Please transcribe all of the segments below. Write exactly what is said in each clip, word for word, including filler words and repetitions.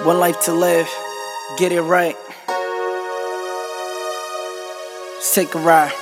One life to live, get it right. Let's take a ride.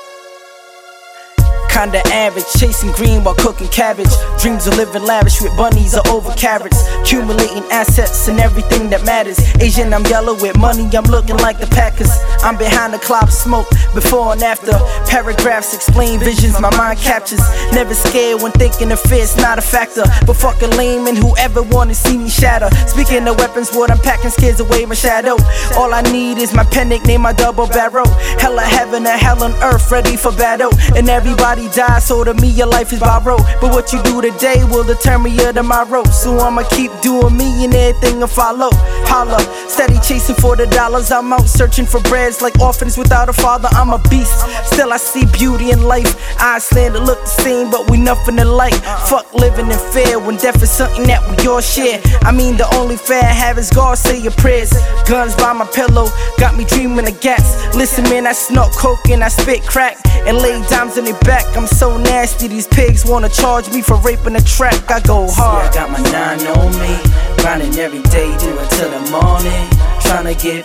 Kinda average, chasing green while cooking cabbage. Dreams of living lavish with bunnies or over carrots. Accumulating assets and everything that matters. Asian, I'm yellow with money, I'm looking like the Packers. I'm behind a cloud of smoke, before and after. Paragraphs explain visions my mind captures. Never scared when thinking of fear, it's not a factor. But fucking lame and whoever wanna see me shatter. Speaking of weapons, what I'm packing scares away my shadow. All I need is my pen, nickname my double barrel. Hell of heaven and hell on earth, ready for battle. And everybody die, so to me your life is borrowed. But what you do today will determine your tomorrow. So I'ma keep doing me and everything will follow. Holla, steady chasing for the dollars. I'm out searching for breads like orphans without a father. I'm a beast, still I see beauty in life. Iceland to look the same, but we nothing alike. Fuck living in fear when death is something that we all share. I mean the only fear I have is God say your prayers. Guns by my pillow, got me dreaming of gas. Listen man, I snort coke and I spit crack and lay dimes in their back. I'm so nasty, these pigs wanna charge me for raping the track. I go hard. See, I got my nine on me, grinding every day, do it till the morning. Tryna get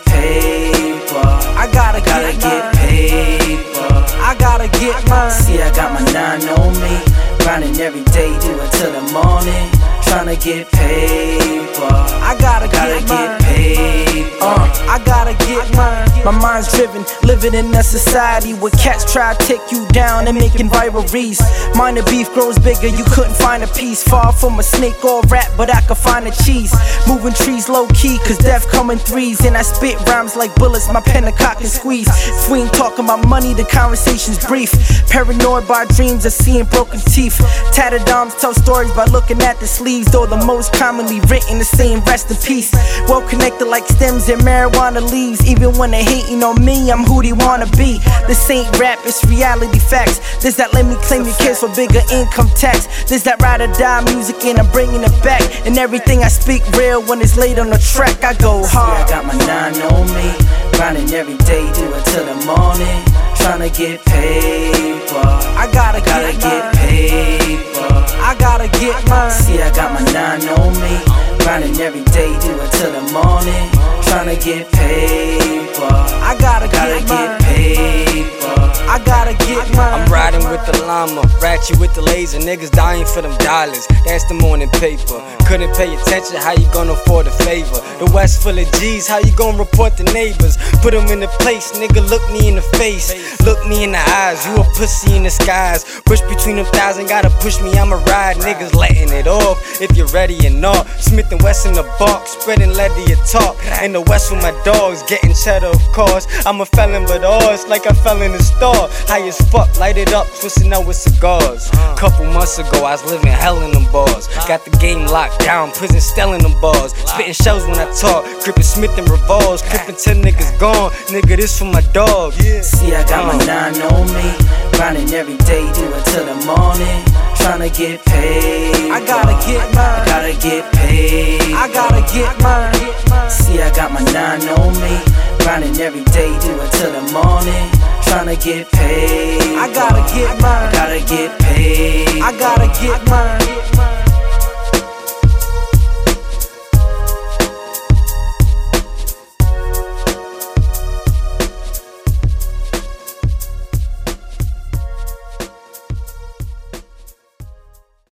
paper, I gotta, gotta get, get mine. paper. I gotta get mine. See, I got my nine on me, grinding every day, do it till the morning. Tryna get paper, I gotta, gotta get, get mine. paper. Uh, I gotta get mine. My mind's driven, living in a society where cats try to take you down and making viral reels. Minor beef grows bigger, you couldn't find a piece. Far from a snake or rat, but I could find a cheese. Moving trees low key, cause death come in threes. And I spit rhymes like bullets, my pen a cock and squeeze. If we ain't talking about money, the conversation's brief. Paranoid by dreams of seeing broken teeth. Tattered arms tell stories by looking at the sleeves. Though the most commonly written is saying rest in peace. Well connected like stems and marijuana leaves. Even when they hating on me, I'm who they wanna be. This ain't rap, it's reality facts. This that let me claim your kids for bigger income tax. This that ride or die music and I'm bringing it back. And everything I speak real when it's laid on the track. I go hard. See, I got my nine on me, grinding every day, do it till the morning. Tryna get paper, I gotta, gotta get, get mine. paper. I gotta get mine. See, I got my nine on me, grinding every day, do it till the morning. Tryna get paper, I gotta, gotta get, get mine. paper. I gotta get mine. I'm riding with the llama, ratchet with the laser. Niggas dying for them dollars, that's the morning paper. Couldn't pay attention, how you gonna afford a favor? The West full of G's, how you gonna report the neighbors? Put them in the place, nigga, look me in the face. Look me in the eyes, you a pussy in disguise. Push between them thighs, ain't gotta push me, I'ma ride. Niggas letting it off, if you're ready or not. Smith and West in the box, spreading leather your talk. In the West with my dogs, getting cheddar of course. I'm a felon but ours, like I fell in the store. High as fuck, light it up, twisting out with cigars. Couple months ago, I was living hell in them bars. Got the game locked down, prison still in them bars. Spitting shells when I talk, gripping Smith and revolves. Clipping ten niggas gone, nigga, this for my dog. See, I got my nine on me, grinding every day, do it till the morning. Tryna get paid, I gotta get mine. gotta get paid. I gotta get mine. See, I got my nine on me, grinding every day, do it till the morning. Tryna get paid, I gotta get mine. gotta get paid. I gotta get mine.